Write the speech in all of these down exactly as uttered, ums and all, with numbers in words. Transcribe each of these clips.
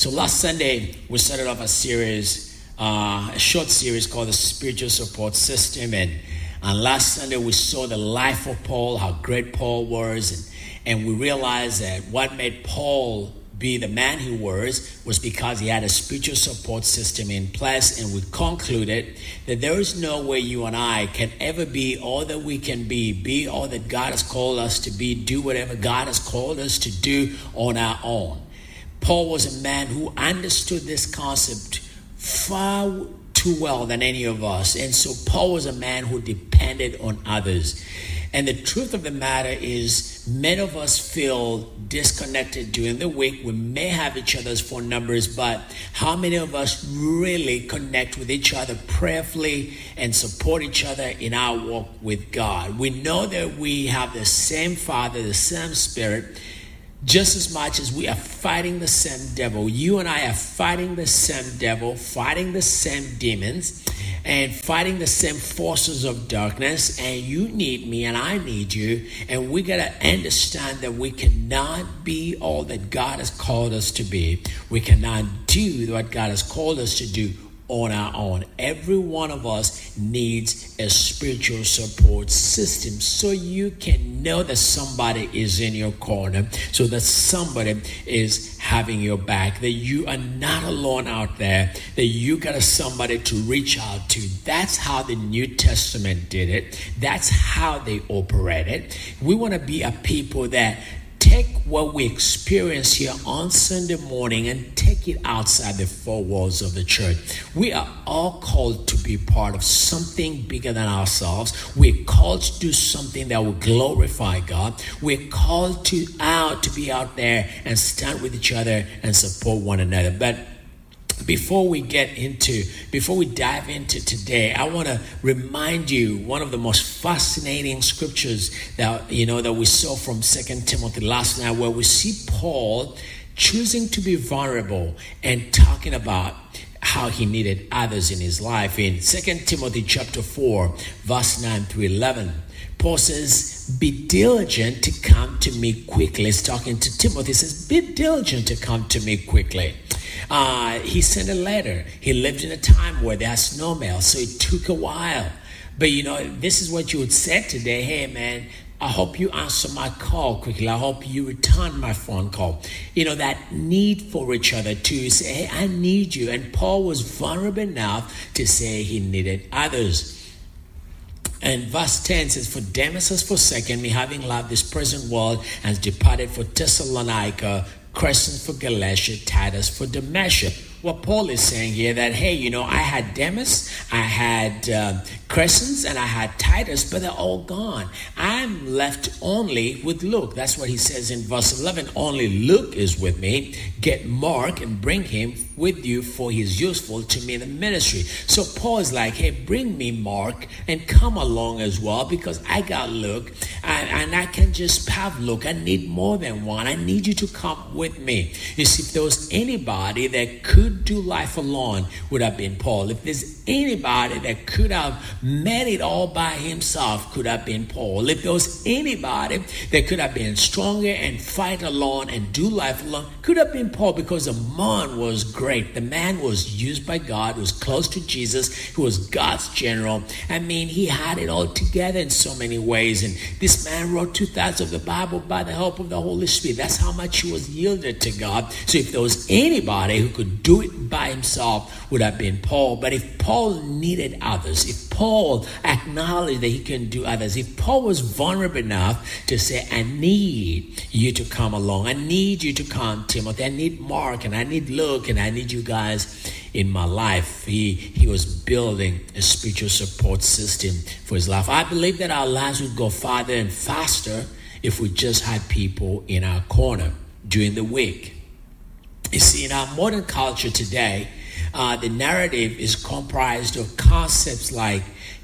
So last Sunday, we started off a series, uh, a short series called the Spiritual Support System. And, and last Sunday, we saw the life of Paul, how great Paul was. And, and we realized that what made Paul be the man he was, was because he had a spiritual support system in place. And we concluded that there is no way you and I can ever be all that we can be, be all that God has called us to be, do whatever God has called us to do on our own. Paul was a man who understood this concept far too well than any of us. And so Paul was a man who depended on others. And the truth of the matter is, many of us feel disconnected during the week. We may have each other's phone numbers, but how many of us really connect with each other prayerfully and support each other in our walk with God? We know that we have the same Father, the same Spirit, just as much as we are fighting the same devil. You and I are fighting the same devil, fighting the same demons, and fighting the same forces of darkness. And you need me and I need you. And we got to understand that we cannot be all that God has called us to be. We cannot do what God has called us to do on our own. Every one of us needs a spiritual support system, so you can know that somebody is in your corner, so that somebody is having your back, that you are not alone out there, that you got a somebody to reach out to. That's how the New Testament did it. That's how they operated. We want to be a people that take what we experience here on Sunday morning and take it outside the four walls of the church. We are all called to be part of something bigger than ourselves. We're called to do something that will glorify God. We're called to out to be out there and stand with each other and support one another. But Before we get into, before we dive into today, I want to remind you one of the most fascinating scriptures that, you know, that we saw from Second Timothy last night, where we see Paul choosing to be vulnerable and talking about how he needed others in his life. In Second Timothy chapter four, verse nine through eleven, Paul says, be diligent to come to me quickly. He's talking to Timothy. He says, be diligent to come to me quickly. Uh, he sent a letter. He lived in a time where there's no mail, so it took a while. But, you know, this is what you would say today. Hey, man, I hope you answer my call quickly. I hope you return my phone call. You know, that need for each other to say, hey, I need you. And Paul was vulnerable enough to say he needed others. And verse ten says, for Demas has forsaken me, having loved this present world, and has departed for Thessalonica, Crescens for Galatia, Titus for Dalmatia. What Paul is saying here, that, hey, you know, I had Demas, I had uh, Crescens, and I had Titus, but they're all gone. I'm left only with Luke. That's what he says in verse eleven. Only Luke is with me. Get Mark and bring him with you, for he is useful to me in the ministry. So Paul is like, hey, bring me Mark and come along as well, because I got Luke, and, and I can just have Luke. I need more than one. I need you to come with me. You see, if there was anybody that could do life alone, would have been Paul. If there's anybody that could have made it all by himself, could have been Paul. If there was anybody that could have been stronger and fight alone and do life alone, could have been Paul, because the man was great. The man was used by God, was close to Jesus, he was God's general. I mean, he had it all together in so many ways. And this man wrote two-thirds of the Bible by the help of the Holy Spirit. That's how much he was yielded to God. So if there was anybody who could do it by himself, would have been Paul. But if Paul needed others, if Paul acknowledged that he can do others, if Paul was vulnerable enough to say, I need you to come along, I need you to come, Timothy, I need Mark, and I need Luke, and I need you guys in my life. He he was building a spiritual support system for his life. I believe that our lives would go farther and faster if we just had people in our corner during the week. You see, in our modern culture today, uh, the narrative is comprised of concepts like,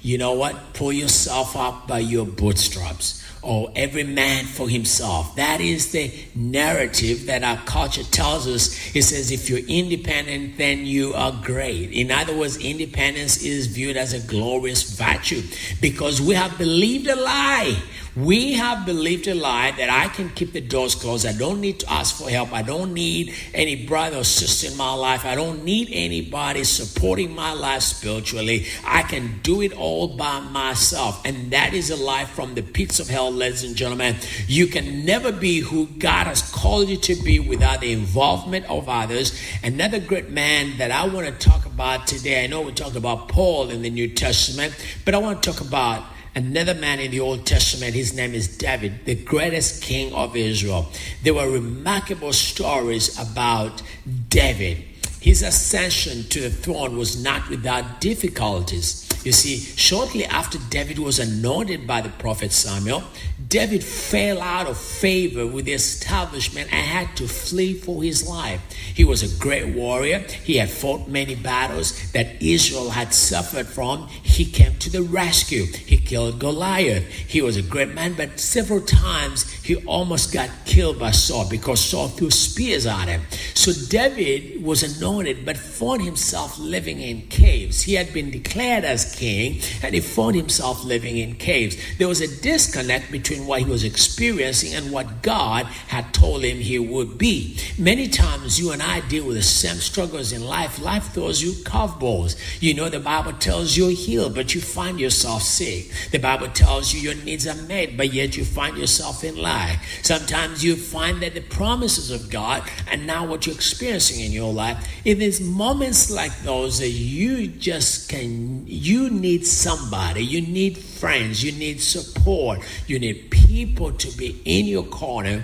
you know what? Pull yourself up by your bootstraps. Or every man for himself. That is the narrative that our culture tells us. It says if you're independent, then you are great. In other words, independence is viewed as a glorious virtue because we have believed a lie. We have believed a lie that I can keep the doors closed. I don't need to ask for help. I don't need any brother or sister in my life. I don't need anybody supporting my life spiritually. I can do it all by myself. And that is a lie from the pits of hell, ladies and gentlemen. You can never be who God has called you to be without the involvement of others. Another great man that I want to talk about today, I know we talked about Paul in the New Testament, but I want to talk about another man in the Old Testament. His name is David, the greatest king of Israel. There were remarkable stories about David. His ascension to the throne was not without difficulties. You see, shortly after David was anointed by the prophet Samuel, David fell out of favor with the establishment and had to flee for his life. He was a great warrior. He had fought many battles that Israel had suffered from. He came to the rescue. He killed Goliath. He was a great man, but several times he almost got killed by Saul because Saul threw spears at him. So David was anointed, but found himself living in caves. He had been declared as king, and he found himself living in caves. There was a disconnect between what he was experiencing and what God had told him he would be. Many times you and I deal with the same struggles in life. Life throws you curveballs. You know, the Bible tells you're healed, but you find yourself sick. The Bible tells you your needs are met, but yet you find yourself in lack. Sometimes you find that the promises of God and now what you're experiencing in your life, it is moments like those that you just can, you need somebody, you need friends, you need support, you need people to be in your corner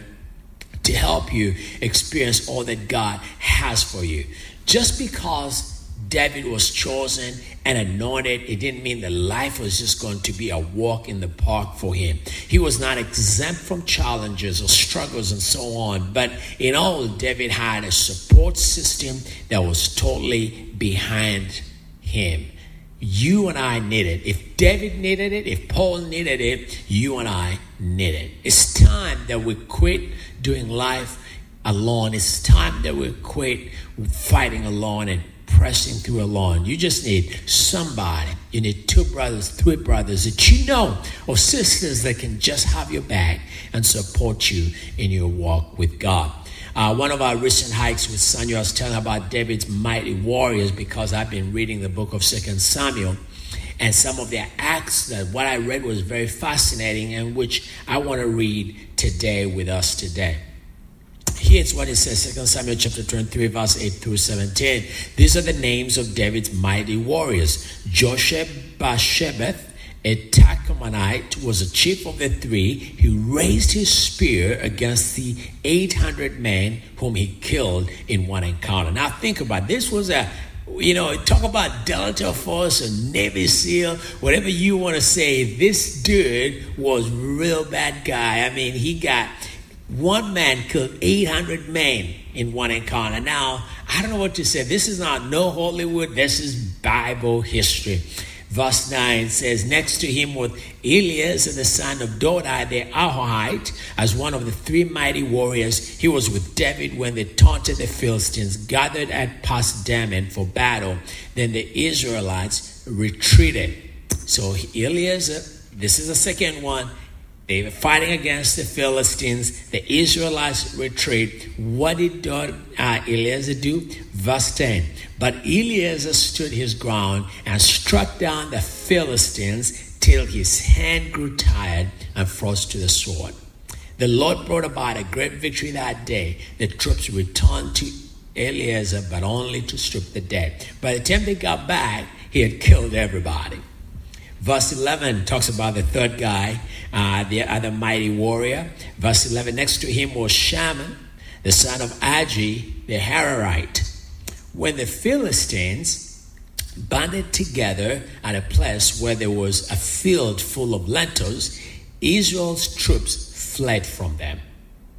to help you experience all that God has for you. Just because David was chosen and anointed, it didn't mean that life was just going to be a walk in the park for him. He was not exempt from challenges or struggles and so on. But in all, David had a support system that was totally behind him. You and I need it. If David needed it, if Paul needed it, you and I need it. It's time that we quit doing life alone. It's time that we quit fighting alone and pressing through alone. You just need somebody. You need two brothers, three brothers that you know, or sisters that can just have your back and support you in your walk with God. Uh, one of our recent hikes with Sonia, I was telling about David's mighty warriors because I've been reading the book of Second Samuel, and some of their acts that what I read was very fascinating, and which I want to read today with us today. Here's what it says, Second Samuel chapter twenty-three, verse eight through seventeen. These are the names of David's mighty warriors. Josheb-Basshebeth, a Tahkemonite, was a chief of the three. He raised his spear against the eight hundred men whom he killed in one encounter. Now think about it. This was a, you know, talk about Delta Force or Navy SEAL, whatever you want to say. This dude was a real bad guy. I mean, he got, one man killed eight hundred men in one encounter. Now, I don't know what to say. This is not no Hollywood. This is Bible history. Verse nine says, next to him was Eleazar, the son of Dodai, the Ahohite, as one of the three mighty warriors. He was with David when they taunted the Philistines, gathered at Pas-dammim for battle. Then the Israelites retreated. So Eleazar, this is the second one. They were fighting against the Philistines. The Israelites retreat. What did uh, Eleazar do? Verse ten. But Eleazar stood his ground and struck down the Philistines till his hand grew tired and froze to the sword. The Lord brought about a great victory that day. The troops returned to Eleazar, but only to strip the dead. By the time they got back, he had killed everybody. Verse eleven talks about the third guy, uh, the other mighty warrior. Verse eleven, next to him was Shammah, the son of Agi, the Hararite. When the Philistines banded together at a place where there was a field full of lentils, Israel's troops fled from them.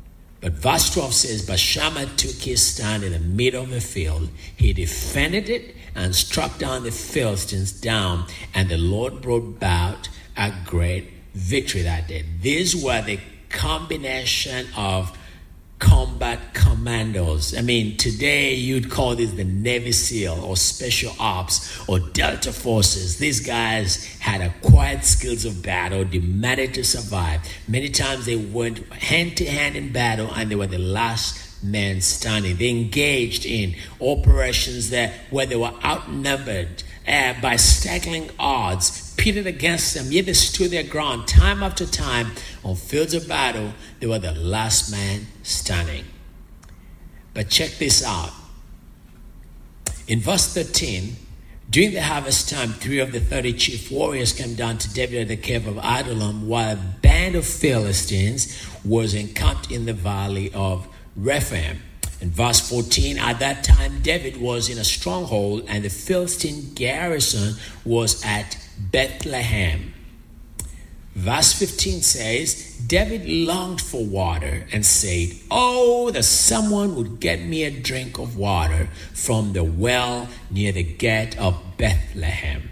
But verse twelve says, but Shammah took his stand in the middle of the field. He defended it and struck down the Philistines down. And the Lord brought about a great victory that day. These were the combination of combat commandos. I mean, today you'd call this the Navy SEAL or Special Ops or Delta Forces. These guys had acquired skills of battle, demanded to survive. Many times they went hand to hand in battle and they were the last men standing. They engaged in operations that where they were outnumbered uh, by staggering odds, pitted against them, yet they stood their ground time after time on fields of battle. They were the last man standing. But check this out. In verse thirteen, during the harvest time, three of the thirty chief warriors came down to David at the cave of Adullam, while a band of Philistines was encamped in the valley of Rephaim. In verse fourteen, at that time David was in a stronghold, and the Philistine garrison was at Bethlehem. Verse fifteen says, David longed for water and said, oh, that someone would get me a drink of water from the well near the gate of Bethlehem.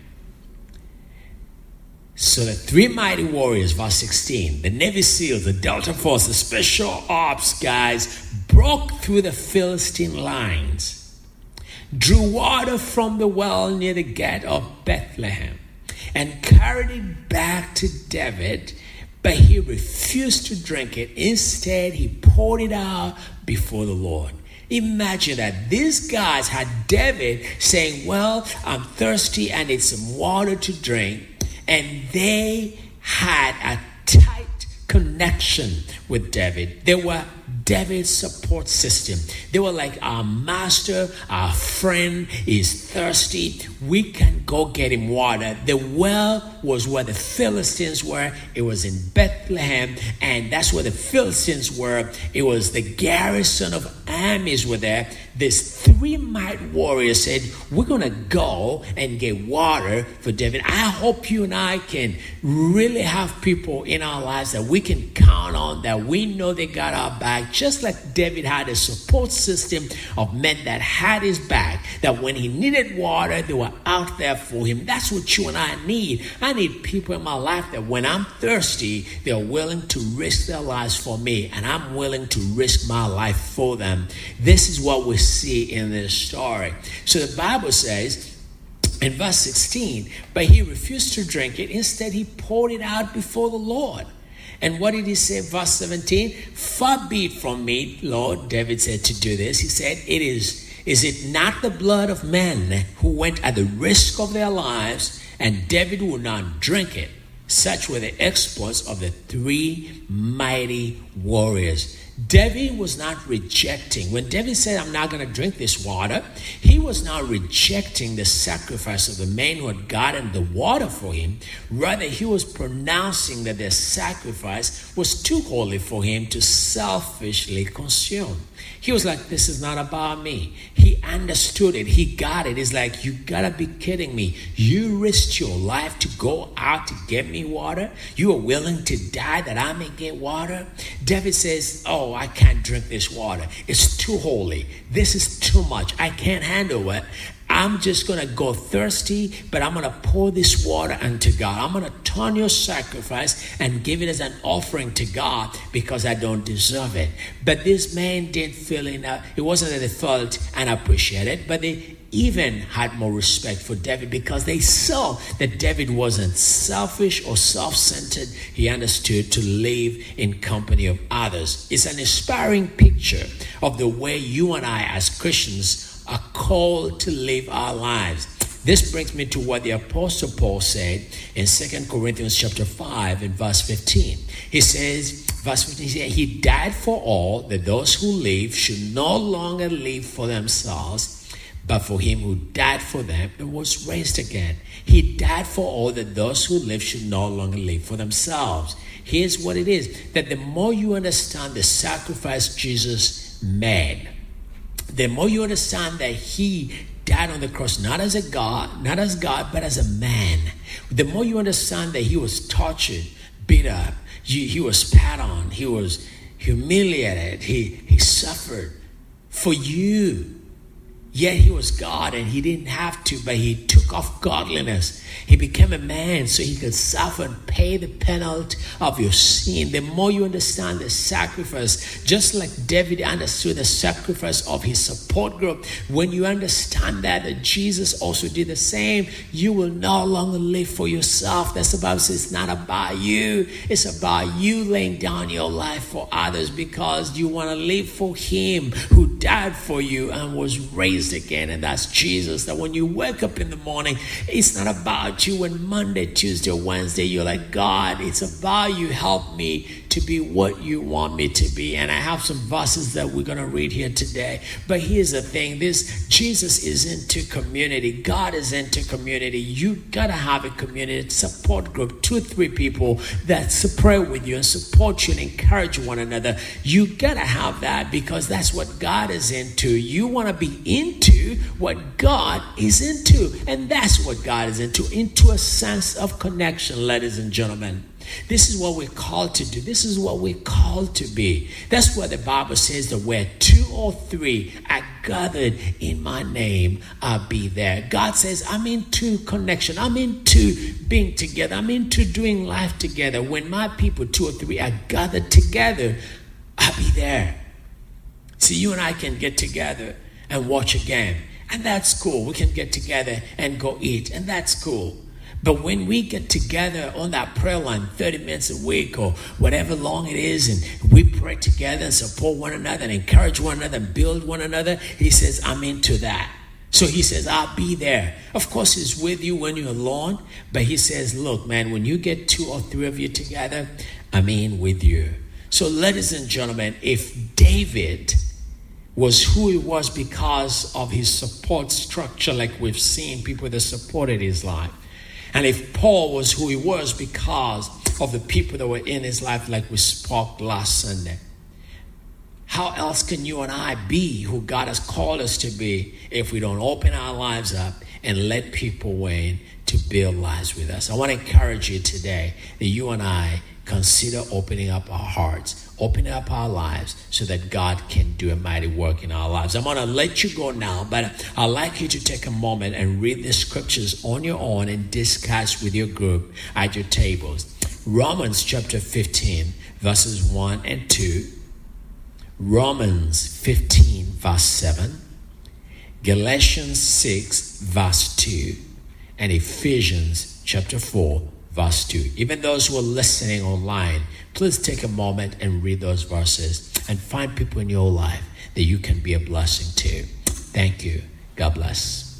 So the three mighty warriors, verse sixteen, the Navy SEALs, the Delta Force, the Special Ops guys, broke through the Philistine lines, drew water from the well near the gate of Bethlehem, and carried it back to David, but he refused to drink it. Instead, he poured it out before the Lord. Imagine that these guys had David saying, well, I'm thirsty, I need some water to drink. And they had a tight connection with David. They were David's support system. They were like, our master, our friend is thirsty. We can go get him water. The well was where the Philistines were. It was in Bethlehem, and that's where the Philistines were. It was the garrison of armies were there. These three mighty warriors said, we're going to go and get water for David. I hope you and I can really have people in our lives that we can count on, that we know they got our back, just like David had a support system of men that had his back, that when he needed water, they were out there for him. That's what you and I need. I need people in my life that when I'm thirsty, they're willing to risk their lives for me, and I'm willing to risk my life for them. This is what we see in this story. So the Bible says in verse sixteen, but he refused to drink it. Instead, he poured it out before the Lord. And what did he say? Verse seventeen, far be it from me, Lord, David said, to do this. He said, it is, is it not the blood of men who went at the risk of their lives, and David would not drink it? Such were the exploits of the three mighty warriors. David was not rejecting. When David said, I'm not going to drink this water, he was not rejecting the sacrifice of the men who had gotten the water for him. Rather, he was pronouncing that their sacrifice was too holy for him to selfishly consume. He was like, this is not about me. He understood it. He got it. It's like, you gotta be kidding me. You risked your life to go out to get me water. You are willing to die that I may get water. David says, oh, I can't drink this water. It's too holy. This is too much. I can't handle it. I'm just going to go thirsty, but I'm going to pour this water unto God. I'm going to turn your sacrifice and give it as an offering to God because I don't deserve it. But this man didn't feel enough. It wasn't that they felt and appreciated, but they even had more respect for David because they saw that David wasn't selfish or self-centered. He understood to live in company of others. It's an inspiring picture of the way you and I as Christians are called to live our lives. This brings me to what the Apostle Paul said in Second Corinthians chapter five and verse fifteen. He says, verse fifteen, he, said, he died for all, that those who live should no longer live for themselves, but for him who died for them and was raised again. He died for all, that those who live should no longer live for themselves. Here's what it is, that the more you understand the sacrifice Jesus made, the more you understand that he died on the cross, not as a God, not as God, but as a man. The more you understand that he was tortured, beat up, he, he was spat on, he was humiliated. He, he suffered for you. Yet he was God and he didn't have to, but he took off godliness. He became a man so he could suffer and pay the penalty of your sin. The more you understand the sacrifice, just like David understood the sacrifice of his support group, when you understand that, that Jesus also did the same, you will no longer live for yourself. That's the Bible says it's not about you. It's about you laying down your life for others because you want to live for him who died for you and was raised again, and that's Jesus. That when you wake up in the morning, it's not about you. When Monday, Tuesday, Wednesday, you're like, God, it's about you. Help me to be what you want me to be. And I have some verses that we're going to read here today. But here's the thing. This Jesus is into community. God is into community. You got to have a community support group, two or three people that pray with you and support you and encourage one another. You got to have that because that's what God is into. You want to be into what God is into. And that's what God is into, into a sense of connection, ladies and gentlemen. This is what we're called to do. This is what we're called to be. That's what the Bible says, that where two or three are gathered in my name, I'll be there. God says, I'm into connection. I'm into being together. I'm into doing life together. When my people, two or three, are gathered together, I'll be there. See, you and I can get together and watch a game. And that's cool. We can get together and go eat. And that's cool. But when we get together on that prayer line thirty minutes a week or whatever long it is, and we pray together and support one another and encourage one another and build one another, he says, I'm into that. So he says, I'll be there. Of course, he's with you when you're alone. But he says, look, man, when you get two or three of you together, I'm in with you. So ladies and gentlemen, if David was who he was because of his support structure, like we've seen people that supported his life, and if Paul was who he was because of the people that were in his life, like we spoke last Sunday, how else can you and I be who God has called us to be if we don't open our lives up and let people in to build lives with us? I want to encourage you today that you and I consider opening up our hearts, opening up our lives so that God can do a mighty work in our lives. I'm going to let you go now, but I'd like you to take a moment and read the scriptures on your own and discuss with your group at your tables. Romans chapter fifteen, verses one and two. Romans fifteen, verse seven. Galatians six, verse two. And Ephesians chapter four, verse two. Even those who are listening online, please take a moment and read those verses and find people in your life that you can be a blessing to. Thank you. God bless.